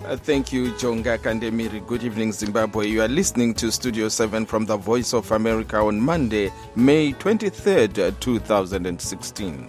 Thank you, Jonga Kandemiri. Good evening, Zimbabwe. You are listening to Studio 7 from the Voice of America on Monday, May 23rd, 2016.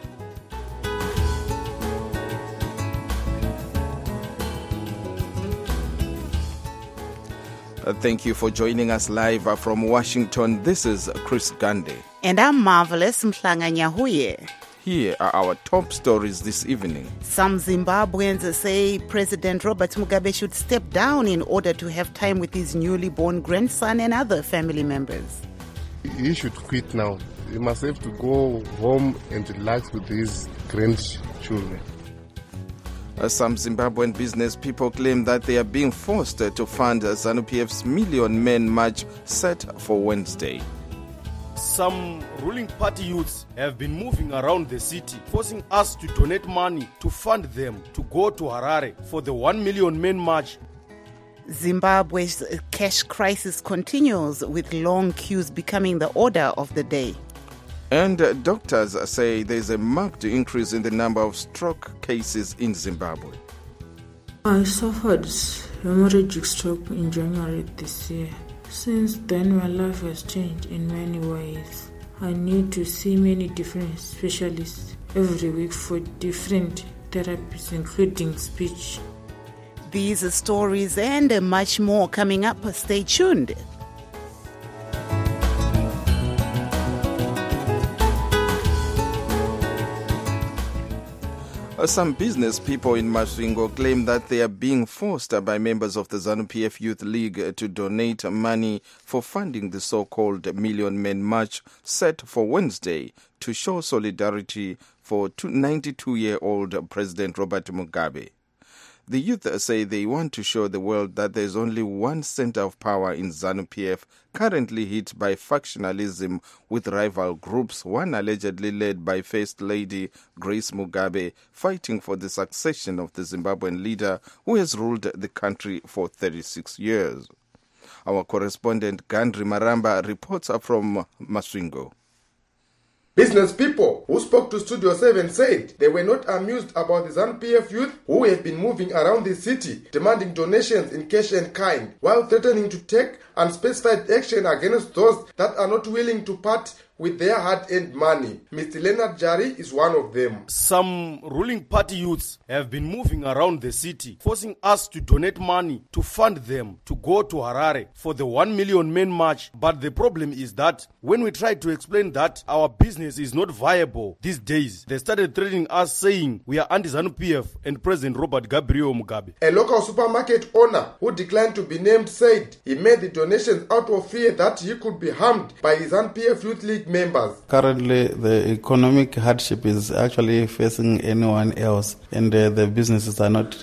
Thank you for joining us live from Washington. This is Chris Gandhi. And I'm Marvelous Mhlanga Nyahuye. Here are our top stories this evening. Some Zimbabweans say President Robert Mugabe should step down in order to have time with his newly born grandson and other family members. He should quit now. He must have to go home and relax with his grandchildren. Some Zimbabwean business people claim that they are being forced to fund ZANU-PF's Million Men March set for Wednesday. Some ruling party youths have been moving around the city, forcing us to donate money to fund them to go to Harare for the 1 Million Men March. Zimbabwe's cash crisis continues, with long queues becoming the order of the day. And doctors say there's a marked increase in the number of stroke cases in Zimbabwe. I suffered hemorrhagic stroke in January this year. Since then, my life has changed in many ways. I need to see many different specialists every week for different therapies, including speech. These stories and much more coming up. Stay tuned. Some business people in Masvingo claim that they are being forced by members of the ZANU-PF Youth League to donate money for funding the so-called Million Men March set for Wednesday to show solidarity for 92-year-old President Robert Mugabe. The youth say they want to show the world that there is only one center of power in ZANU-PF, currently hit by factionalism with rival groups, one allegedly led by First Lady Grace Mugabe, fighting for the succession of the Zimbabwean leader who has ruled the country for 36 years. Our correspondent Gandri Maramba reports from Masvingo. Business people who spoke to Studio 7 said they were not amused about the ZANU-PF youth who have been moving around the city demanding donations in cash and kind, while threatening to take unspecified action against those that are not willing to part with their hard-earned money. Mr. Leonard Jari is one of them. Some ruling party youths have been moving around the city, forcing us to donate money to fund them to go to Harare for the 1 Million Men March. But the problem is that when we tried to explain that our business is not viable these days, they started threatening us, saying we are anti-ZANU-PF and President Robert Gabriel Mugabe. A local supermarket owner who declined to be named said he made the donations out of fear that he could be harmed by his ZANU-PF Youth League members. Currently, the economic hardship is actually facing anyone else, and the businesses are not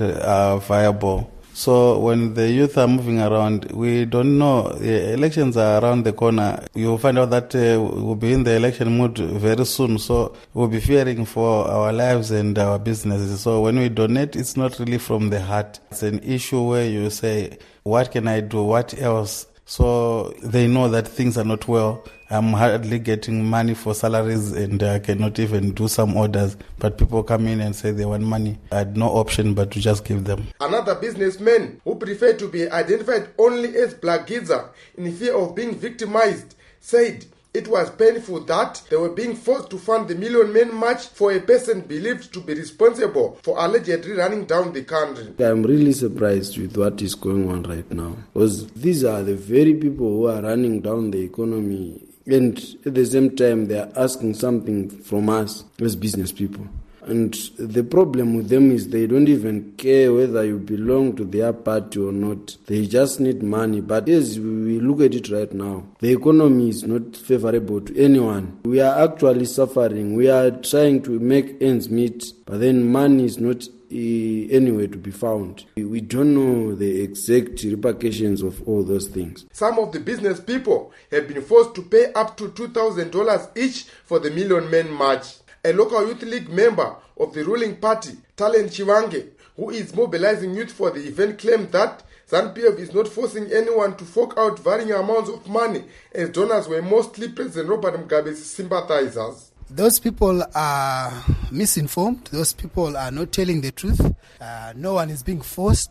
viable. So when the youth are moving around, we don't know. The elections are around the corner. You'll find out that we'll be in the election mood very soon. So we'll be fearing for our lives and our businesses. So when we donate, it's not really from the heart. It's an issue where you say, what can I do? What else? So they know that things are not well. I'm hardly getting money for salaries and I cannot even do some orders. But people come in and say they want money. I had no option but to just give them. Another businessman who preferred to be identified only as Black Giza in fear of being victimized said it was painful that they were being forced to fund the Million Men March for a person believed to be responsible for allegedly running down the country. I'm really surprised with what is going on right now, because these are the very people who are running down the economy, and at the same time they are asking something from us as business people. And the problem with them is they don't even care whether you belong to their party or not. They just need money. But as we look at it right now, the economy is not favorable to anyone. We are actually suffering. We are trying to make ends meet, but then money is not anywhere to be found. We don't know the exact repercussions of all those things. Some of the business people have been forced to pay up to $2,000 each for the Million Men March. A local youth league member of the ruling party, Talent Chiwange, who is mobilizing youth for the event, claimed that ZANU-PF is not forcing anyone to fork out varying amounts of money, as donors were mostly President Robert Mugabe's sympathizers. Those people are misinformed. Those people are not telling the truth. No one is being forced.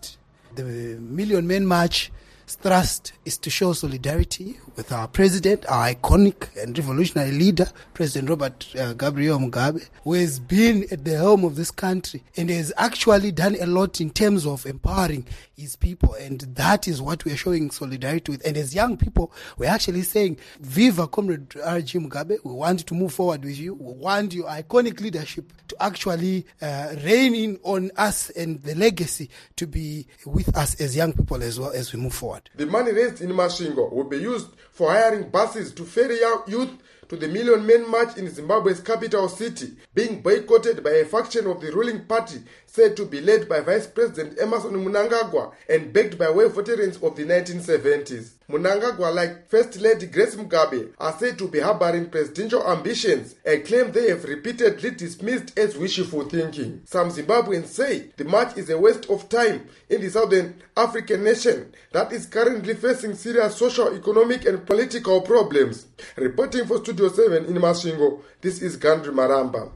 The Million Men March thrust is to show solidarity with our president, our iconic and revolutionary leader, President Robert Gabriel Mugabe, who has been at the helm of this country and has actually done a lot in terms of empowering his people. And that is what we are showing solidarity with. And as young people, we're actually saying, Viva Comrade R.G. Mugabe, we want to move forward with you. We want your iconic leadership to actually reign in on us and the legacy to be with us as young people as well as we move forward. The money raised in Masvingo will be used for hiring buses to ferry young youth to the Million Men March in Zimbabwe's capital city, being boycotted by a faction of the ruling party said to be led by Vice President Emmerson Mnangagwa and backed by wave veterans of the 1970s. Mnangagwa, like First Lady Grace Mugabe, are said to be harboring presidential ambitions, a claim they have repeatedly dismissed as wishful thinking. Some Zimbabweans say the march is a waste of time in the Southern African nation that is currently facing serious social, economic and political problems. Reporting for Studio 7 in Masvingo, this is Gandhi Maramba.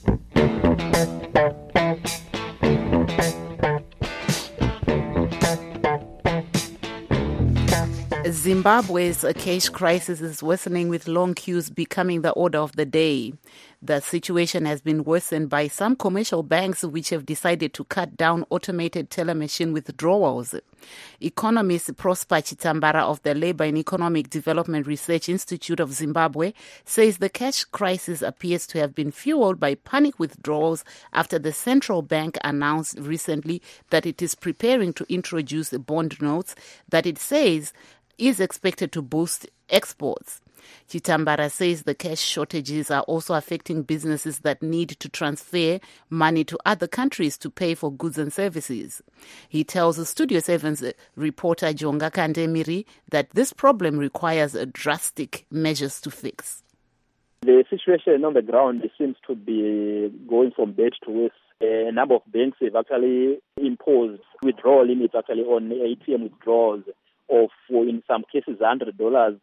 Zimbabwe's cash crisis is worsening, with long queues becoming the order of the day. The situation has been worsened by some commercial banks which have decided to cut down automated teller machine withdrawals. Economist Prosper Chitambara of the Labour and Economic Development Research Institute of Zimbabwe says the cash crisis appears to have been fueled by panic withdrawals after the central bank announced recently that it is preparing to introduce bond notes that it says is expected to boost exports. Chitambara says the cash shortages are also affecting businesses that need to transfer money to other countries to pay for goods and services. He tells Studio 7's reporter Jonga Kandemiri that this problem requires drastic measures to fix. The situation on the ground seems to be going from bad to worse. A number of banks have actually imposed withdrawal limits on ATM withdrawals of, in some cases, $100,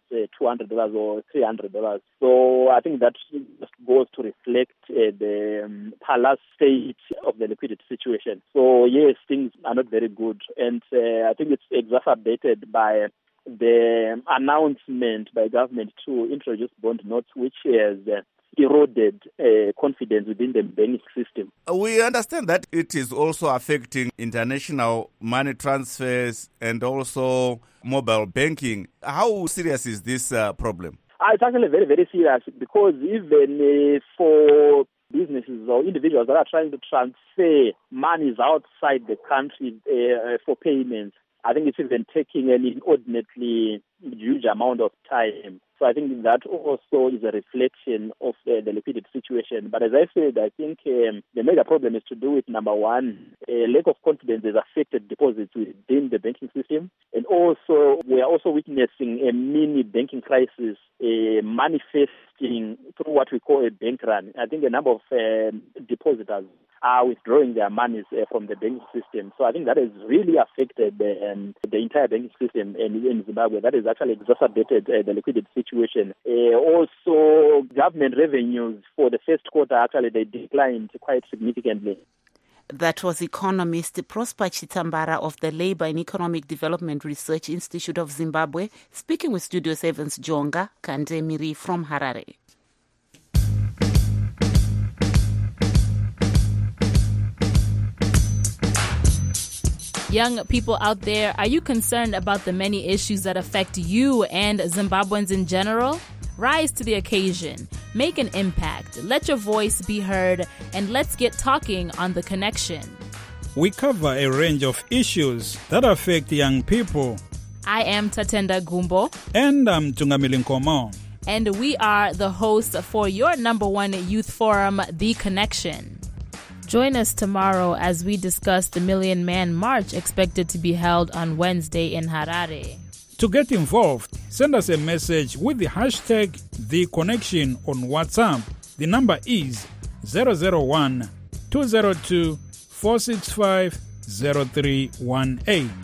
$200 or $300. So I think that just goes to reflect the palace state of the liquidity situation. So yes, things are not very good. And I think it's exacerbated by the announcement by government to introduce bond notes, which has eroded confidence within the banking system. We understand that it is also affecting international money transfers and also mobile banking. How serious is this problem? It's actually very, very serious, because even for businesses or individuals that are trying to transfer monies outside the country for payments, I think it's even taking an inordinately huge amount of time. So I think that also is a reflection of the liquidity situation. But as I said, I think the major problem is to do with, number one, a lack of confidence has affected deposits within the banking system. And also, we are also witnessing a mini banking crisis manifesting through what we call a bank run. I think a number of depositors are withdrawing their monies from the banking system. So I think that has really affected the entire banking system in Zimbabwe. That has actually exacerbated the liquidity situation. Also, government revenues for the first quarter, actually, they declined quite significantly. That was economist Prosper Chitambara of the Labour and Economic Development Research Institute of Zimbabwe, speaking with Studio 7's Jonga Kandemiri from Harare. Young people out there, are you concerned about the many issues that affect you and Zimbabweans in general? Rise to the occasion. Make an impact. Let your voice be heard, and let's get talking on The Connection. We cover a range of issues that affect young people. I am Tatenda Gumbo. And I'm Tungamili Nkomo. And we are the hosts for your #1 youth forum, The Connection. Join us tomorrow as we discuss the Million Man March expected to be held on Wednesday in Harare. To get involved, send us a message with the hashtag #TheConnection on WhatsApp. The number is 001-202-465-0318.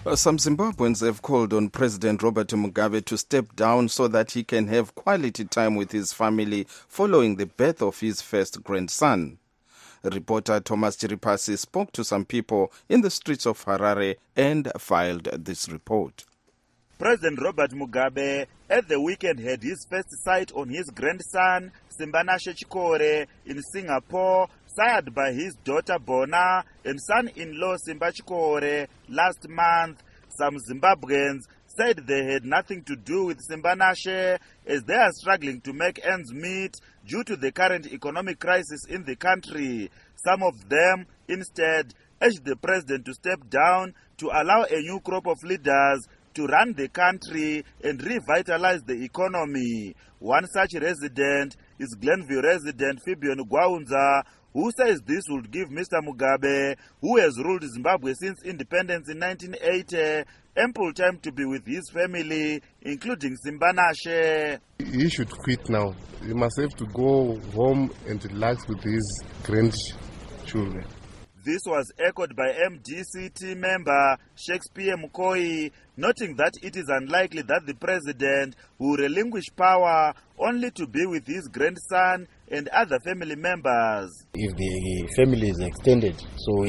Some Zimbabweans have called on President Robert Mugabe to step down so that he can have quality time with his family following the birth of his first grandson. Reporter Thomas Chiripasi spoke to some people in the streets of Harare and filed this report. President Robert Mugabe at the weekend had his first sight on his grandson, Simbanashe Chikore, in Singapore, sired by his daughter Bona and son-in-law Simba Chikore last month. Some Zimbabweans said they had nothing to do with Simbanashe as they are struggling to make ends meet due to the current economic crisis in the country. Some of them instead urged the president to step down to allow a new crop of leaders to run the country and revitalize the economy. One such resident is Glenview resident Fibion Gwaunza, who says this would give Mr. Mugabe, who has ruled Zimbabwe since independence in 1980, ample time to be with his family, including Simbanashe. He should quit now. He must have to go home and relax with his grandchildren. This was echoed by MDCT member Shakespeare Mukoi, noting that it is unlikely that the president will relinquish power only to be with his grandson and other family members. If the family is extended, so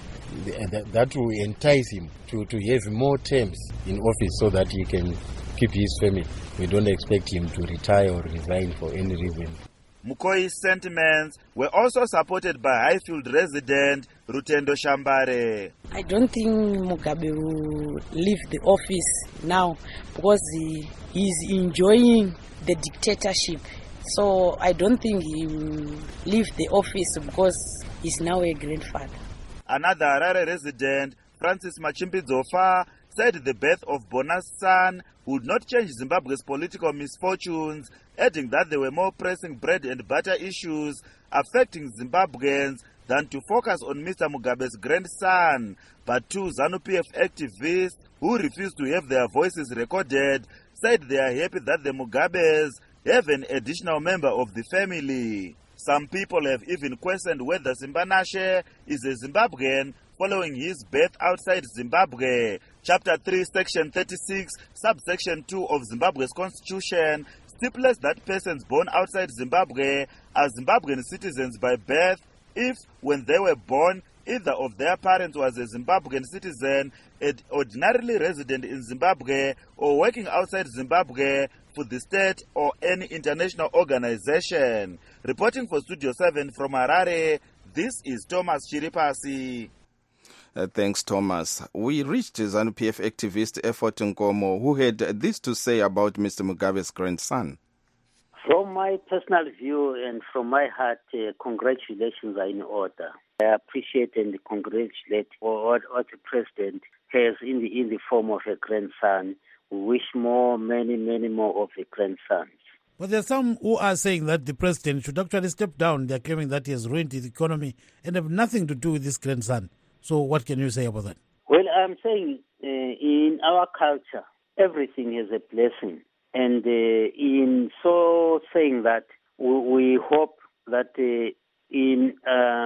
that will entice him to have more terms in office so that he can keep his family. We don't expect him to retire or resign for any reason. Mukoi's sentiments were also supported by Highfield resident Rutendo Shambare. I don't think Mugabe will leave the office now because he's enjoying the dictatorship. So I don't think he will leave the office because he's now a grandfather. Another Harare resident, Francis Machimbizofa, said the birth of Bona's son would not change Zimbabwe's political misfortunes, adding that there were more pressing bread and butter issues affecting Zimbabweans than to focus on Mr. Mugabe's grandson. But two ZANU-PF activists who refused to have their voices recorded said they are happy that the Mugabes have an additional member of the family. Some people have even questioned whether Simbanashe is a Zimbabwean following his birth outside Zimbabwe. Chapter 3, Section 36, Subsection 2 of Zimbabwe's Constitution stipulates that persons born outside Zimbabwe are Zimbabwean citizens by birth if, when they were born, either of their parents was a Zimbabwean citizen and ordinarily resident in Zimbabwe or working outside Zimbabwe for the state or any international organization. Reporting for Studio 7 from Harare, this is Thomas Chiripasi. Thanks, Thomas. We reached ZANU-PF activist Effort Nkomo, who had this to say about Mr. Mugabe's grandson. From my personal view and from my heart, congratulations are in order. I appreciate and congratulate what the president has in the form of a grandson. We wish many more of the grandsons. But there are some who are saying that the president should actually step down. They are claiming that he has ruined the economy and have nothing to do with this grandson. So what can you say about that? Well, I'm saying in our culture, everything is a blessing. And in so saying that, we hope that in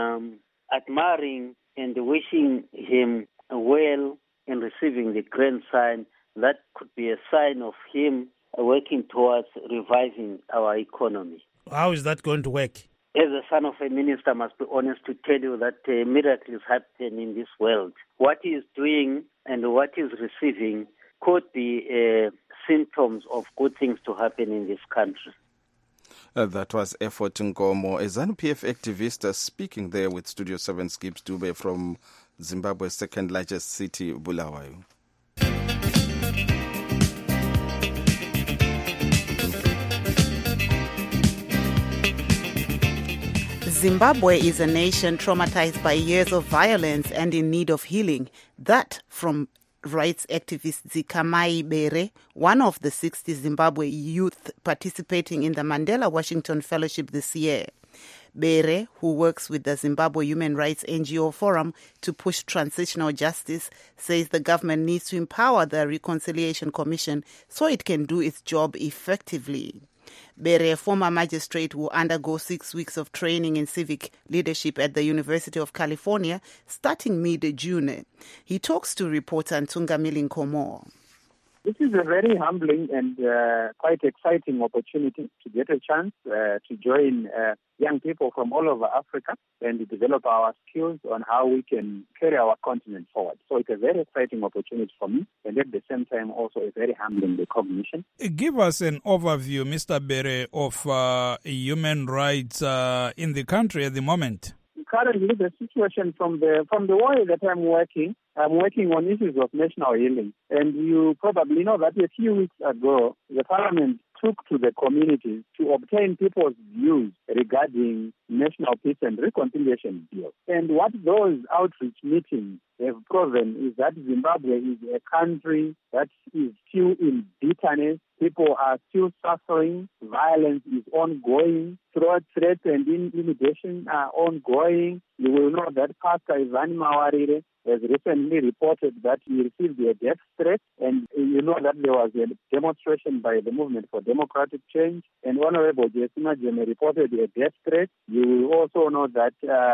admiring and wishing him well and receiving the grandson, that could be a sign of him working towards reviving our economy. How is that going to work? As a son of a minister, I must be honest to tell you that miracles happen in this world. What he is doing and what he is receiving could be symptoms of good things to happen in this country. That was Effort Nkomo, a ZANU-PF activist speaking there with Studio 7 Skips Dube from Zimbabwe's second largest city, Bulawayo. Zimbabwe is a nation traumatized by years of violence and in need of healing. That from rights activist Zikamai Bere, one of the 60 Zimbabwe youth participating in the Mandela Washington Fellowship this year. Bere, who works with the Zimbabwe Human Rights NGO Forum to push transitional justice, says the government needs to empower the Reconciliation Commission so it can do its job effectively. Bere, a former magistrate, will undergo 6 weeks of training in civic leadership at the University of California starting mid-June. He talks to reporter Ntunga Milinkomo. This is a very humbling and quite exciting opportunity to get a chance to join young people from all over Africa and develop our skills on how we can carry our continent forward. So it's a very exciting opportunity for me, and at the same time also a very humbling recognition. Give us an overview, Mr. Bere, of human rights in the country at the moment. Currently, the situation from the way that I'm working on issues of national healing. And you probably know that a few weeks ago, the Parliament took to the communities to obtain people's views regarding national peace and reconciliation deal. And what those outreach meetings have proven is that Zimbabwe is a country that is still in bitterness. People are still suffering. Violence is ongoing. Threats and intimidation are ongoing. You will know that Pastor Ivan Mawarire has recently reported that he received a death threat, and you know that there was a demonstration by the Movement for Democratic Change, and Honorable Jesima Jeme reported a death threat. You will also know that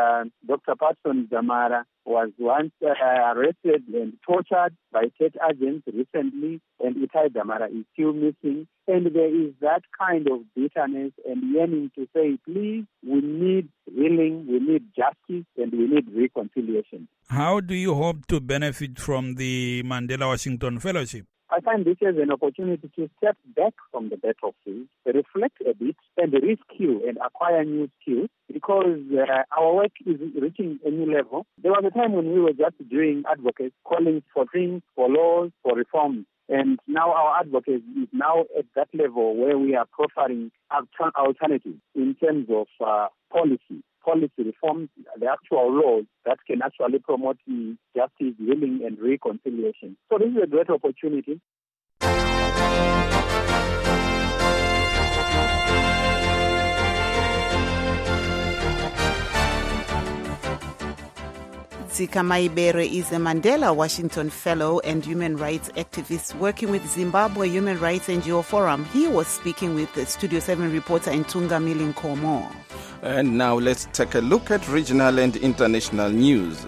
Dr. Patson Zamara was once arrested and tortured by state agents recently, and Itai Damara is still missing. And there is that kind of bitterness and yearning to say, please, we need healing, we need justice, and we need reconciliation. How do you hope to benefit from the Mandela Washington Fellowship? I find this as an opportunity to step back from the battlefield, reflect a bit, and reskill and acquire new skills, because our work is reaching a new level. There was a time when we were just doing advocacy, calling for things, for laws, for reforms. And now our advocacy is now at that level where we are profiling alternatives in terms of policy reforms, the actual laws that can actually promote justice, healing, and reconciliation. So this is a great opportunity. Zika Maibere is a Mandela Washington Fellow and human rights activist working with Zimbabwe Human Rights NGO Forum. He was speaking with the Studio 7 reporter Ntunga Milinkomo. And now let's take a look at regional and international news.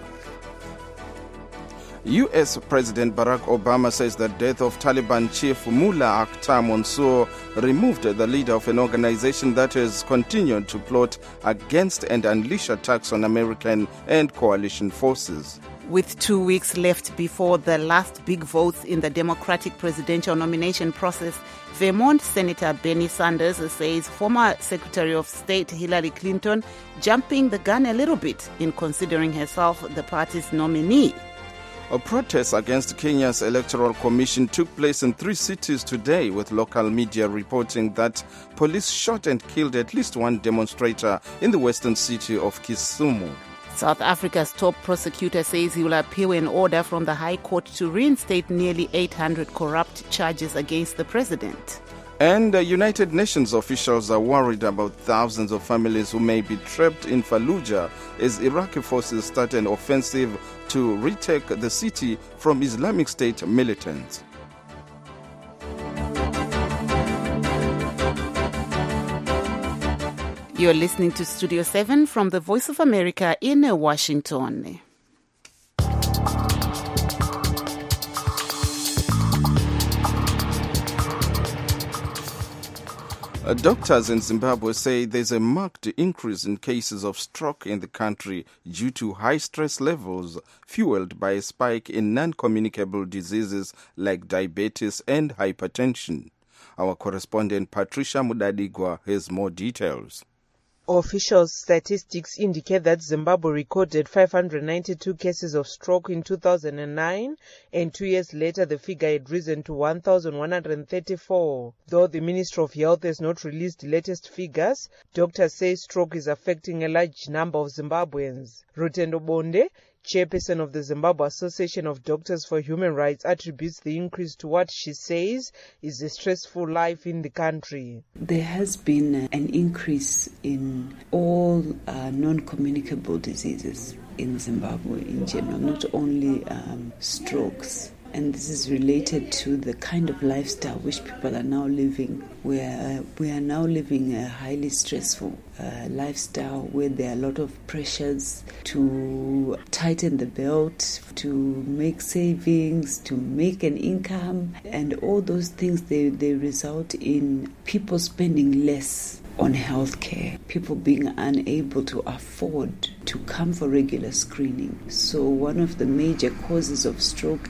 U.S. President Barack Obama says the death of Taliban chief Mullah Akhtar Mansour removed the leader of an organization that has continued to plot against and unleash attacks on American and coalition forces. With 2 weeks left before the last big votes in the Democratic presidential nomination process, Vermont Senator Bernie Sanders says former Secretary of State Hillary Clinton jumping the gun a little bit in considering herself the party's nominee. A protest against Kenya's Electoral Commission took place in 3 cities today, with local media reporting that police shot and killed at least one demonstrator in the western city of Kisumu. South Africa's top prosecutor says he will appeal an order from the High Court to reinstate nearly 800 corrupt charges against the president. And United Nations officials are worried about thousands of families who may be trapped in Fallujah as Iraqi forces start an offensive to retake the city from Islamic State militants. You're listening to Studio 7 from the Voice of America in Washington. Doctors in Zimbabwe say there's a marked increase in cases of stroke in the country due to high stress levels fueled by a spike in non-communicable diseases like diabetes and hypertension. Our correspondent Patricia Mudadigwa has more details. Official statistics indicate that Zimbabwe recorded 592 cases of stroke in 2009, and 2 years later the figure had risen to 1,134. Though the Ministry of Health has not released the latest figures, doctors say stroke is affecting a large number of Zimbabweans. Rutendo Bonde, chairperson of the Zimbabwe Association of Doctors for Human Rights, attributes the increase to what she says is a stressful life in the country. There has been an increase in all non-communicable diseases in Zimbabwe in general, not only strokes and this is related to the kind of lifestyle which people are now living, where we are now living a highly stressful lifestyle where there are a lot of pressures to tighten the belt, to make savings, to make an income, and all those things, they result in people spending less on healthcare, people being unable to afford to come for regular screening. So one of the major causes of stroke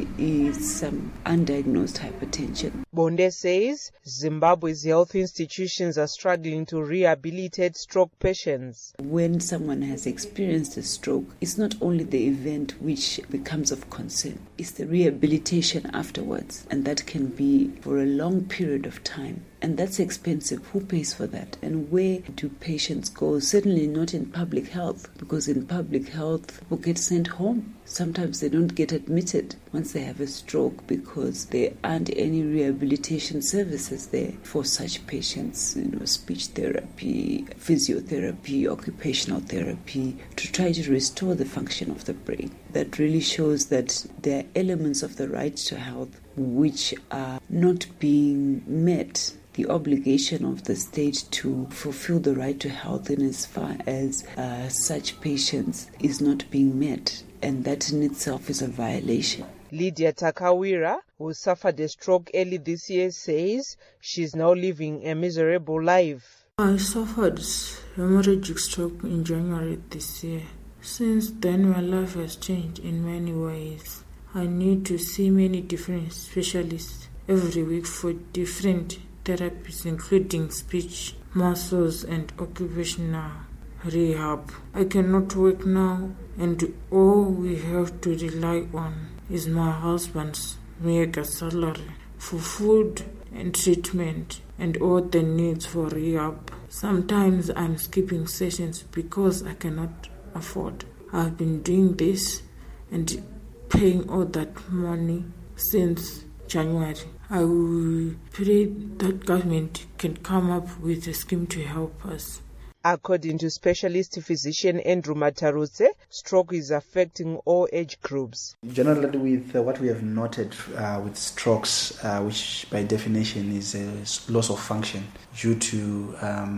is undiagnosed hypertension. Bonde says Zimbabwe's health institutions are struggling to rehabilitate stroke patients. When someone has experienced a stroke, it's not only the event which becomes of concern, it's the rehabilitation afterwards, and that can be for a long period of time. And that's expensive. Who pays for that? And where do patients go? Certainly not in public health, because in public health, people get sent home. Sometimes they don't get admitted once they have a stroke because there aren't any rehabilitation services there for such patients. Speech therapy, physiotherapy, occupational therapy, to try to restore the function of the brain. That really shows that there are elements of the right to health which are not being met. The obligation of the state to fulfill the right to health in as far as such patients is not being met, and that in itself is a violation. Lydia Takawira, who suffered a stroke early this year, says she's now living a miserable life. I suffered hemorrhagic stroke in January this year. Since then, my life has changed in many ways. I need to see many different specialists every week for different therapies, including speech, muscles, and occupational rehab. I cannot work now, and all we have to rely on is my husband's mega salary for food and treatment and all the needs for rehab. Sometimes I'm skipping sessions because I cannot afford. I've been doing this and paying all that money since January. I will pray that government can come up with a scheme to help us. According to specialist physician Andrew Matarutse, stroke is affecting all age groups. Generally, with what we have noted with strokes, which by definition is a loss of function due to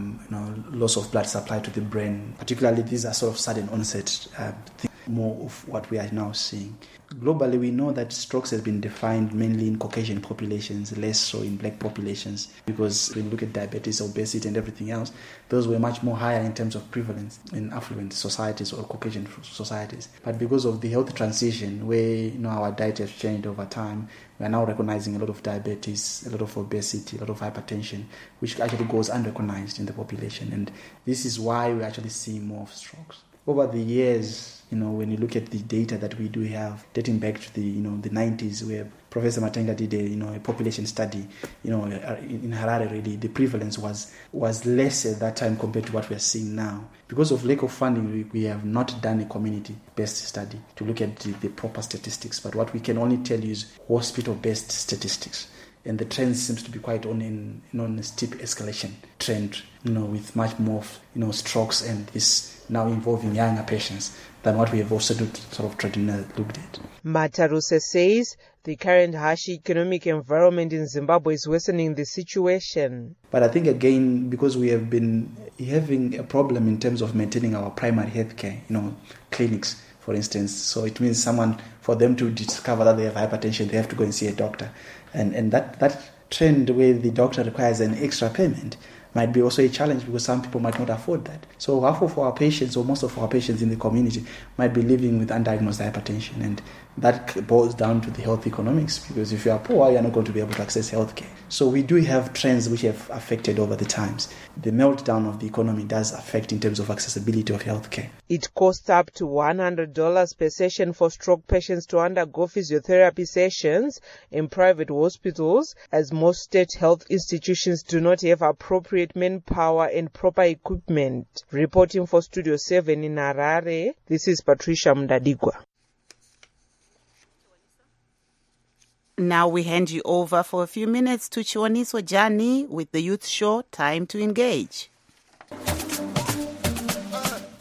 loss of blood supply to the brain, particularly these are sort of sudden onset more of what we are now seeing. Globally, we know that strokes has been defined mainly in Caucasian populations, less so in black populations, because when you look at diabetes, obesity, and everything else, those were much more higher in terms of prevalence in affluent societies or Caucasian societies. But because of the health transition, where our diet has changed over time, we are now recognizing a lot of diabetes, a lot of obesity, a lot of hypertension, which actually goes unrecognized in the population. And this is why we actually see more of strokes. Over the years, when you look at the data that we do have, dating back to the 90s, where Professor Matenga did a population study, in Harare, really, the prevalence was less at that time compared to what we are seeing now. Because of lack of funding, we have not done a community-based study to look at the proper statistics. But what we can only tell you is hospital-based statistics. And the trend seems to be quite on a steep escalation trend, with much more, strokes and this now involving younger patients than what we have also sort of traditionally looked at. Mataruse says the current harsh economic environment in Zimbabwe is worsening the situation. But I think, again, because we have been having a problem in terms of maintaining our primary health care, clinics, for instance. So it means for them to discover that they have hypertension, they have to go and see a doctor. And that trend where the doctor requires an extra payment might be also a challenge because some people might not afford that. So half of our patients or most of our patients in the community might be living with undiagnosed hypertension, and that boils down to the health economics, because if you are poor, you are not going to be able to access healthcare. So we do have trends which have affected over the times. The meltdown of the economy does affect in terms of accessibility of healthcare. It costs up to $100 per session for stroke patients to undergo physiotherapy sessions in private hospitals, as most state health institutions do not have appropriate manpower and proper equipment. Reporting for Studio 7 in Harare, this is Patricia Mdadigwa. Now we hand you over for a few minutes to Chiwaniso Jani with the Youth Show, Time to Engage.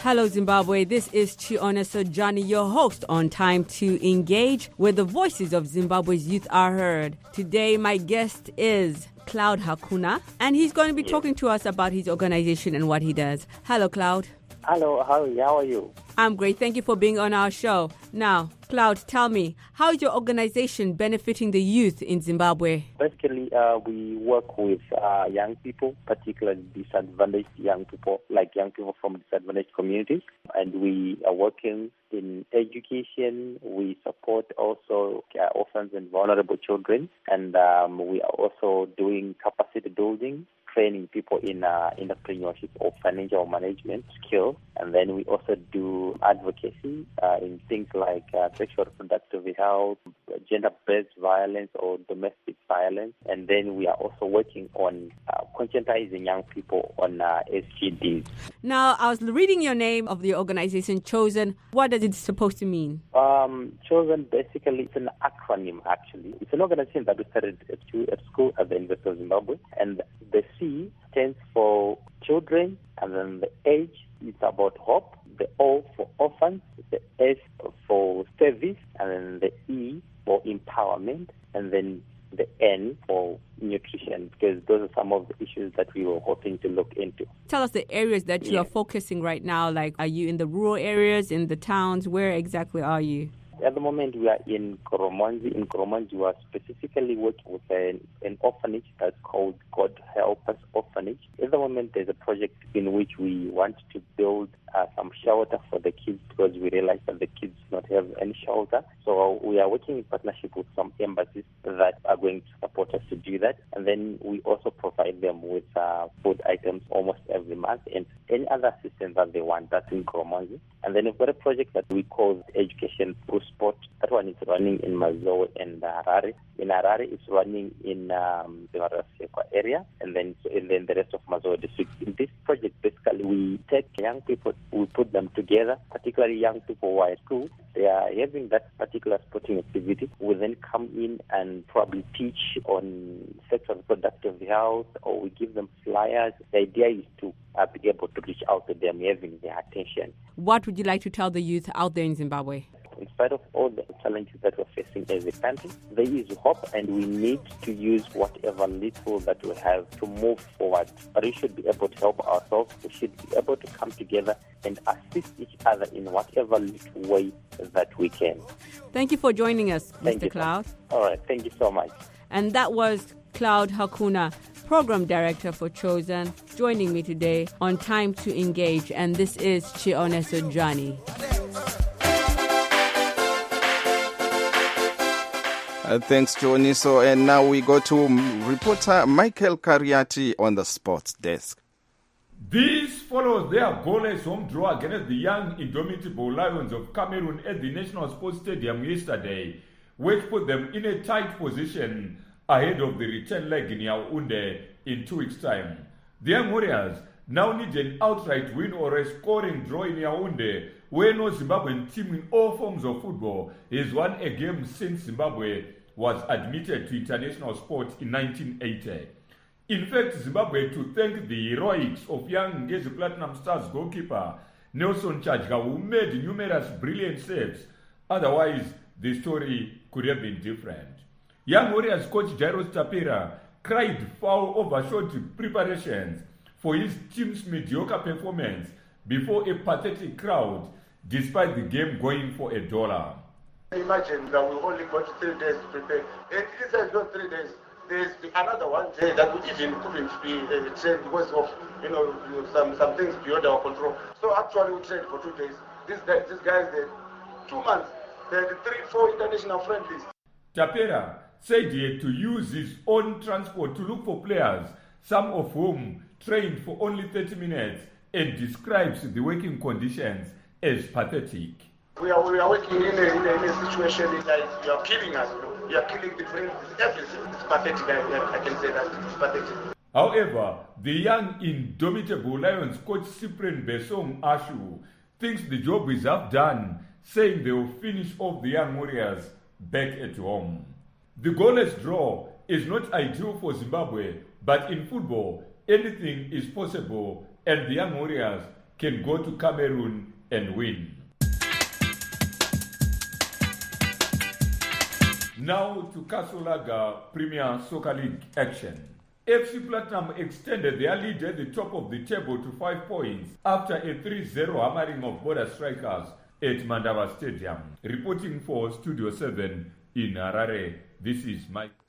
Hello, Zimbabwe. This is Chioneso Johnny, your host on Time to Engage, where the voices of Zimbabwe's youth are heard. Today, my guest is Cloud Hakuna, and he's going to be talking to us about his organization and what he does. Hello, Cloud. Hello, how are you? I'm great. Thank you for being on our show. Now, Cloud, tell me, how is your organization benefiting the youth in Zimbabwe? Basically, we work with young people, particularly disadvantaged young people, like young people from disadvantaged communities. And we are working in education. We support also orphans and vulnerable children. And we are also doing capacity building, training people in entrepreneurship or financial management skills. And then we also do advocacy in things like sexual reproductive health, gender-based violence or domestic violence. And then we are also working on conscientizing young people on STDs. Now, I was reading your name of the organization, Chosen. What does it supposed to mean? Chosen, basically, it's an acronym, actually. It's an organization that we started at school at the University of Zimbabwe. And the C stands for children, and then the H is about hope, the O for orphans, the S for service, and then the E for empowerment, and then the N for nutrition, because those are some of the issues that we were hoping to look into. Tell us the areas that you are focusing right now. Like, are you in the rural areas, in the towns? Where exactly are you? At the moment, we are in Koromonzi. In Koromonzi, we are specifically working with an orphanage that's called God Help Us Orphanage. At the moment, there's a project in which we want to build some shelter for the kids, because we realize that the kids do not have any shelter. So we are working in partnership with some embassies that are going to support us to do that. And then we also provide them with food items almost every month and any other assistance that they want. That's in Koromonzi. And then we've got a project that we call Education Through Sport. That one is running in Mazoe and Harare. In Harare, it's running in the Marasekwa area, and then the rest of Mazoe district. In this project, basically, we take young people, we put them together, particularly young people who are at school. They are having that particular sporting activity. We then come in and probably teach on sexual reproductive health, or we give them flyers. The idea is to be able to reach out to them, having their attention. What would you like to tell the youth out there in Zimbabwe? In spite of all the challenges that we're facing as a country, there is hope, and we need to use whatever little that we have to move forward. But we should be able to help ourselves. We should be able to come together and assist each other in whatever little way that we can. Thank you for joining us, Mr. Cloud. All right, thank you so much. And that was Cloud Hakuna, Program Director for Chosen, joining me today on Time to Engage. And this is Chioneso Johnny. Thanks, Chioneso. And now we go to reporter Michael Cariati on the sports desk. This follows their goalless home draw against the young indomitable Lions of Cameroon at the National Sports Stadium yesterday, which put them in a tight position ahead of the return leg in Yaounde in 2 weeks' time. The young Warriors now need an outright win or a scoring draw in Yaounde, where no Zimbabwean team in all forms of football has won a game since Zimbabwe was admitted to international sport in 1980. In fact, Zimbabwe to thank the heroics of young Ngezi Platinum Stars goalkeeper Nelson Chajka, who made numerous brilliant saves. Otherwise, the story could have been different. Young Warriors coach Jairus Tapera cried foul over short preparations for his team's mediocre performance before a pathetic crowd, despite the game going for $1. Imagine that we only got 3 days to prepare. And inside those 3 days, there's another 1 day that we even couldn't be trained because of some things beyond our control. So actually we trained for 2 days. These guys, they 2 months, they had 3-4 international friendlies. Tapera said he had to use his own transport to look for players, some of whom trained for only 30 minutes, and describes the working conditions as pathetic. We are working in a situation like you are killing us. You are killing the brain. Everything. It's pathetic. I can say that. It's pathetic. However, the young indomitable Lions coach Cyprian Besong Ashu thinks the job is half done, saying they will finish off the young Warriors back at home. The goalless draw is not ideal for Zimbabwe, but in football, anything is possible, and the young Warriors can go to Cameroon and win. Now to Kasolaga Premier Soccer League action. FC Platinum extended their lead at the top of the table to 5 points after a 3-0 hammering of Border Strikers at Mandava Stadium. Reporting for Studio 7 in Harare, this is Mike.